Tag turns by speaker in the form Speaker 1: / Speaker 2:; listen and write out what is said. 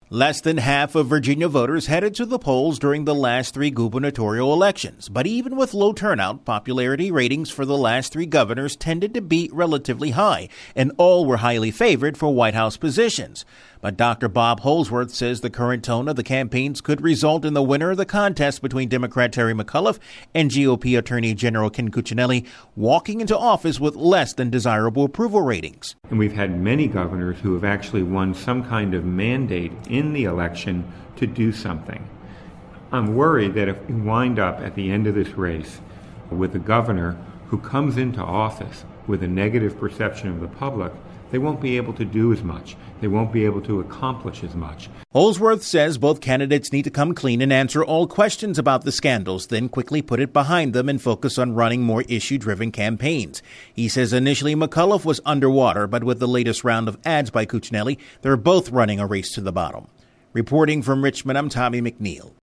Speaker 1: Less than half of Virginia voters headed to the polls during the last three gubernatorial elections. But even with low turnout, popularity ratings for the last three governors tended to be relatively high, and all were highly favored for White House positions. But Dr. Bob Holsworth says the current tone of the campaigns could result in the winner of the contest between Democrat Terry McAuliffe and GOP Attorney General Ken Cuccinelli walking into office with less than desirable approval ratings.
Speaker 2: And we've had many governors who have actually won some kind of mandate in the election to do something. I'm worried that if we wind up at the end of this race with a governor who comes into office with a negative perception of the public, they won't be able to do as much. They won't be able to accomplish as much.
Speaker 1: Holsworth says both candidates need to come clean and answer all questions about the scandals, then quickly put it behind them and focus on running more issue-driven campaigns. He says initially McAuliffe was underwater, but with the latest round of ads by Cuccinelli, they're both running a race to the bottom. Reporting from Richmond, I'm Tommy McNeil.